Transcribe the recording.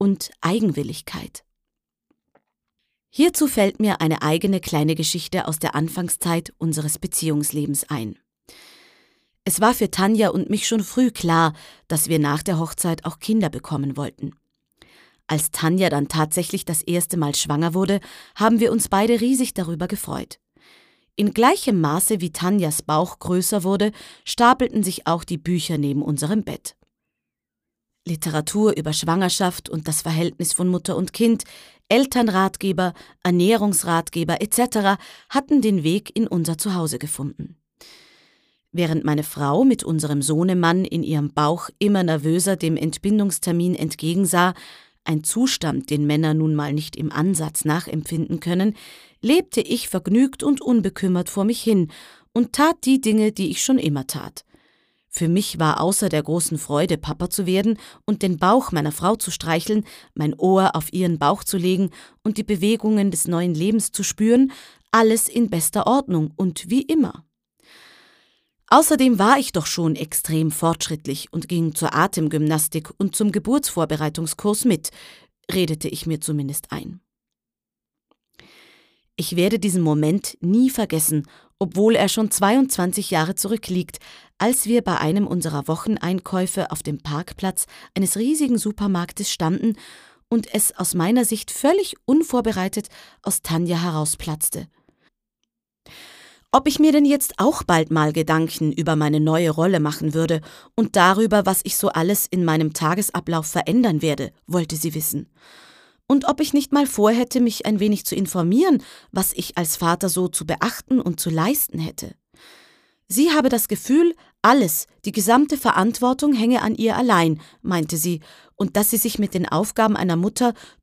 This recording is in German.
und Eigenwilligkeit. Hierzu fällt mir eine eigene kleine Geschichte aus der Anfangszeit unseres Beziehungslebens ein. Es war für Tanja und mich schon früh klar, dass wir nach der Hochzeit auch Kinder bekommen wollten. Als Tanja dann tatsächlich das erste Mal schwanger wurde, haben wir uns beide riesig darüber gefreut. In gleichem Maße wie Tanjas Bauch größer wurde, stapelten sich auch die Bücher neben unserem Bett. Literatur über Schwangerschaft und das Verhältnis von Mutter und Kind, Elternratgeber, Ernährungsratgeber etc. hatten den Weg in unser Zuhause gefunden. Während meine Frau mit unserem Sohnemann in ihrem Bauch immer nervöser dem Entbindungstermin entgegensah, ein Zustand, den Männer nun mal nicht im Ansatz nachempfinden können, lebte ich vergnügt und unbekümmert vor mich hin und tat die Dinge, die ich schon immer tat. Für mich war außer der großen Freude, Papa zu werden und den Bauch meiner Frau zu streicheln, mein Ohr auf ihren Bauch zu legen und die Bewegungen des neuen Lebens zu spüren, alles in bester Ordnung und wie immer. Außerdem war ich doch schon extrem fortschrittlich und ging zur Atemgymnastik und zum Geburtsvorbereitungskurs mit, redete ich mir zumindest ein. Ich werde diesen Moment nie vergessen, obwohl er schon 22 Jahre zurückliegt, als wir bei einem unserer Wocheneinkäufe auf dem Parkplatz eines riesigen Supermarktes standen und es aus meiner Sicht völlig unvorbereitet aus Tanja herausplatzte. Ob ich mir denn jetzt auch bald mal Gedanken über meine neue Rolle machen würde und darüber, was ich so alles in meinem Tagesablauf verändern werde, wollte sie wissen. Und ob ich nicht mal vorhätte, mich ein wenig zu informieren, was ich als Vater so zu beachten und zu leisten hätte. Sie habe das Gefühl, alles, die gesamte Verantwortung hänge an ihr allein, meinte sie, und dass sie sich mit den Aufgaben einer Mutter